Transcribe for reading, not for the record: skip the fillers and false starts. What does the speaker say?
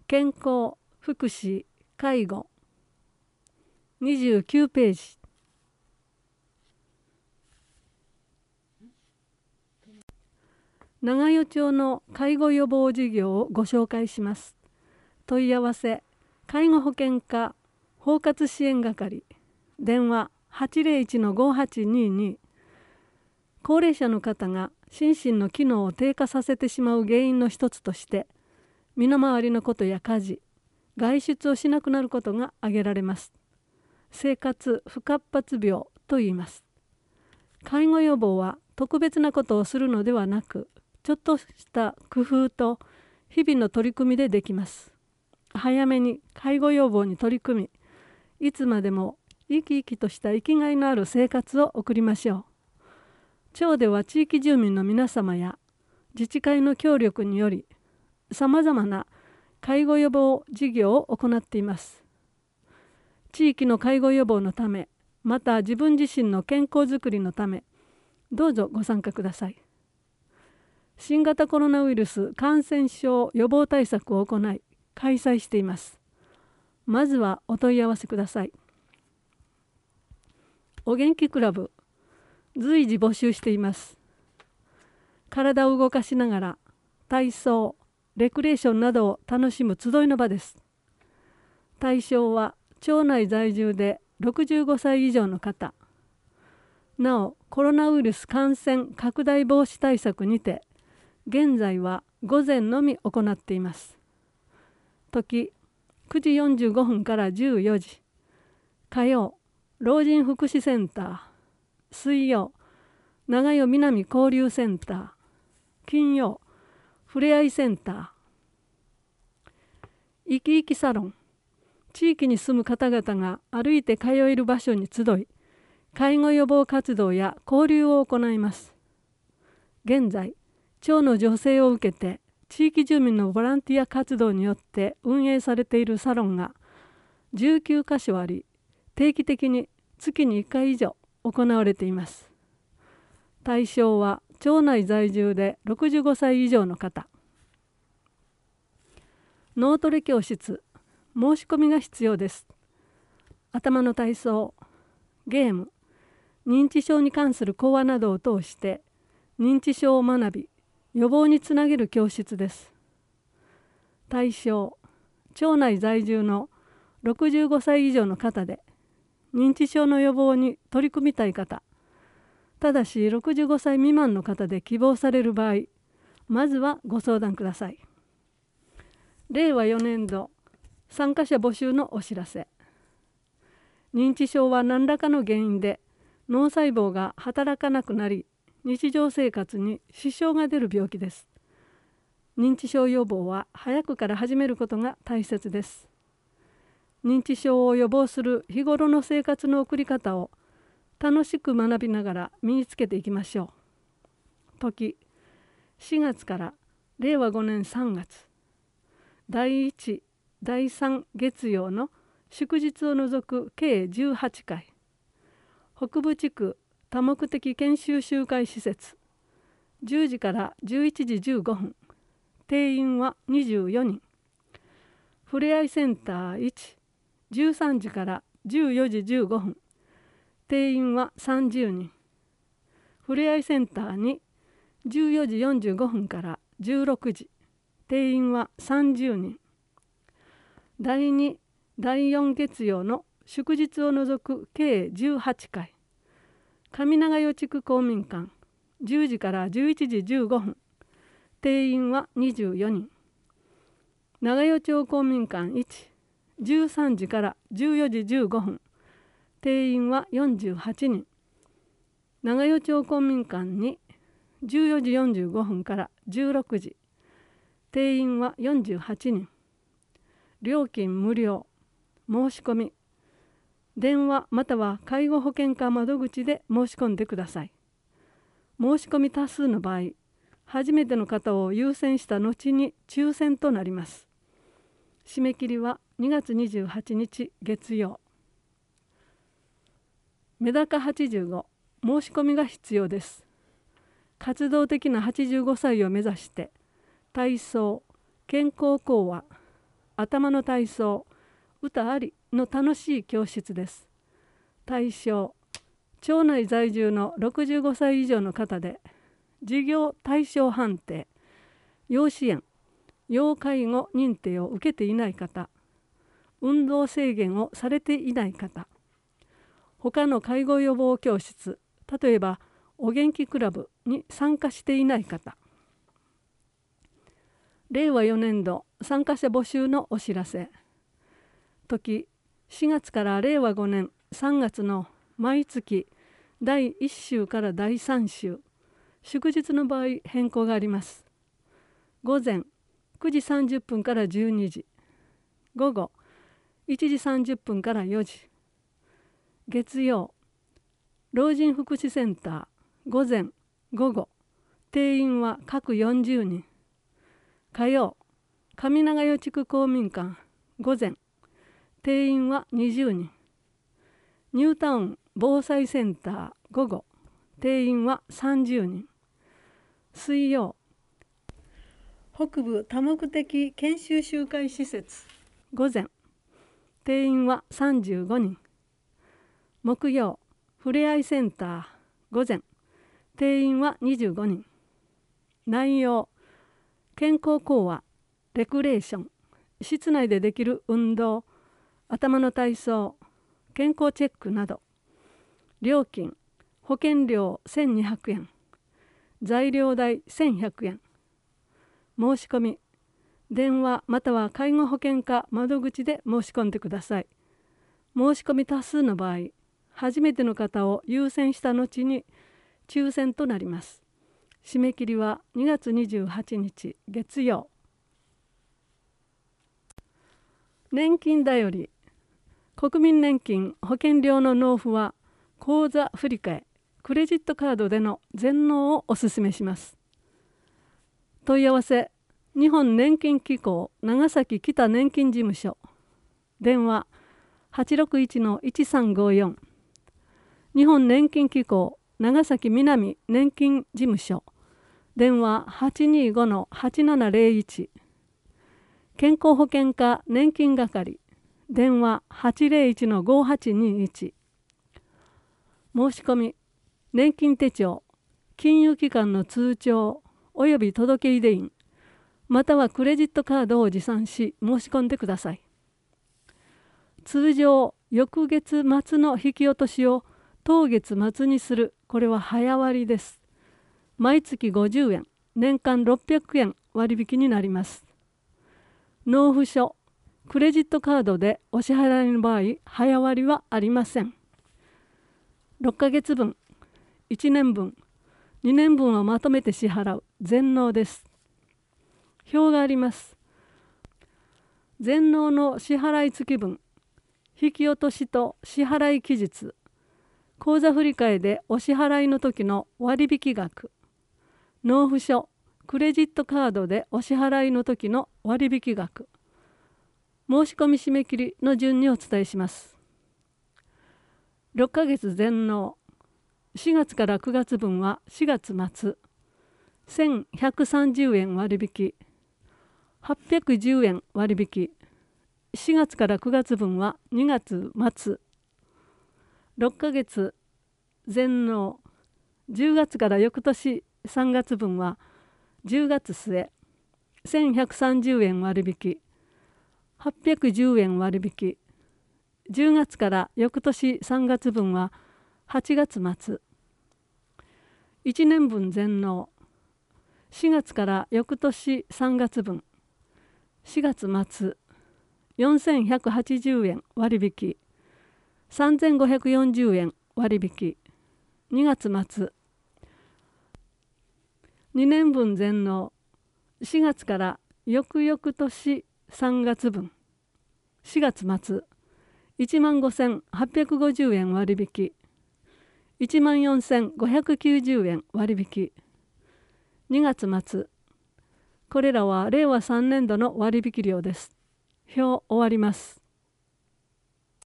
健康、福祉、介護。29ページ。長与町の介護予防事業をご紹介します。問い合わせ、介護保険課包括支援係、電話801-5822。高齢者の方が心身の機能を低下させてしまう原因の一つとして、身の回りのことや家事、外出をしなくなることが挙げられます。生活不活発病と言います。介護予防は特別なことをするのではなく、ちょっとした工夫と日々の取り組みでできます。早めに介護予防に取り組み、いつまでも生き生きとした生きがいのある生活を送りましょう。町では地域住民の皆様や自治会の協力により、さまざまな介護予防事業を行っています。地域の介護予防のため、また自分自身の健康づくりのため、どうぞご参加ください。新型コロナウイルス感染症予防対策を行い、開催しています。まずはお問い合わせください。お元気クラブ、随時募集しています。体を動かしながら体操、レクレーションなどを楽しむ集いの場です。対象は町内在住で65歳以上の方。なお、コロナウイルス感染拡大防止対策にて、現在は午前のみ行っています。時9時45分から14時。火曜、老人福祉センター。水曜、長与南交流センター。金曜、ふれあいセンター。いきいきサロン。地域に住む方々が歩いて通える場所に集い、介護予防活動や交流を行います。現在、町の助成を受けて地域住民のボランティア活動によって運営されているサロンが19カ所あり、定期的に月に1回以上行われています。対象は町内在住で65歳以上の方。脳トレ教室、申し込みが必要です。頭の体操、ゲーム、認知症に関する講話などを通して認知症を学び、予防につなげる教室です。対象、町内在住の65歳以上の方で、認知症の予防に取り組みたい方、ただし65歳未満の方で希望される場合、まずはご相談ください。令和4年度参加者募集のお知らせ。認知症は何らかの原因で脳細胞が働かなくなり、日常生活に支障が出る病気です。認知症予防は早くから始めることが大切です。認知症を予防する日頃の生活の送り方を楽しく学びながら身につけていきましょう。時4月から令和5年3月、第1、第3月曜の祝日を除く計18回、北部地区多目的研修集会施設、10時から11時15分、定員は24人。ふれあいセンター1、13時から14時15分、定員は30人。ふれあいセンター2、14時45分から16時、定員は30人。第2、第4月曜の祝日を除く計18回、上長与地区公民館、10時から11時15分、定員は24人。長与町公民館1、13時から14時15分、定員は48人。長与町公民館2、14時45分から16時、定員は48人。料金無料。申し込み、電話または介護保険課窓口で申し込んでください。申し込み多数の場合、初めての方を優先した後に抽選となります。締め切りは2月28日月曜。メダカ85、申し込みが必要です。活動的な85歳を目指して、体操、健康講話、 頭の体操、歌ありの楽しい教室です。対象、町内在住の65歳以上の方で、事業対象判定、要支援、要介護認定を受けていない方、運動制限をされていない方、他の介護予防教室、例えばお元気クラブに参加していない方。令和4年度参加者募集のお知らせ。時4月から令和5年3月の毎月第1週から第3週、祝日の場合変更があります。午前9時30分から12時、午後1時30分から4時。月曜、老人福祉センター、午前午後、定員は各40人。火曜、上長代地区公民館、午前、定員は20人。ニュータウン防災センター、午後、定員は30人。水曜、北部多目的研修集会施設、午前、定員は35人。木曜、ふれあいセンター、午前、定員は25人。内容、健康講話、レクレーション、室内でできる運動、頭の体操、健康チェックなど。料金、保険料1200円、材料代1100円。申し込み、電話または介護保険課窓口で申し込んでください。申し込み多数の場合、初めての方を優先した後に抽選となります。締め切りは2月28日月曜。年金だより、国民年金保険料の納付は口座振替、クレジットカードでの全納をお勧めします。問い合わせ、日本年金機構長崎北年金事務所、電話 861-1354、日本年金機構長崎南年金事務所、電話 825-8701、健康保険課年金係、電話 801-5821。申し込み、年金手帳、金融機関の通帳および届出印、またはクレジットカードを持参し申し込んでください。通常、翌月末の引き落としを当月末にする、これは早割です。毎月50円、年間600円割引になります。納付書、クレジットカードでお支払いの場合、早割はありません。6ヶ月分、1年分、2年分をまとめて支払う全納です。表があります。全納の支払い付分、引き落としと支払い期日、口座振替でお支払いの時の割引額、納付書、クレジットカードでお支払いの時の割引額、申し込み締め切りの順にお伝えします。6ヶ月全納、4月から9月分は4月末、1130円割引、810円割引、4月から9月分は2月末、6ヶ月全納、10月から翌年3月分は10月末、1130円割引、810円割引、10月から翌年3月分は8月末、1年分全納、4月から翌年3月分、4月末、4180円割引、3540円割引、2月末、2年分全納、4月から翌々年3月分、4月末、15,850円割引、14,590円割引、2月末、これらは令和3年度の割引料です。表終わります。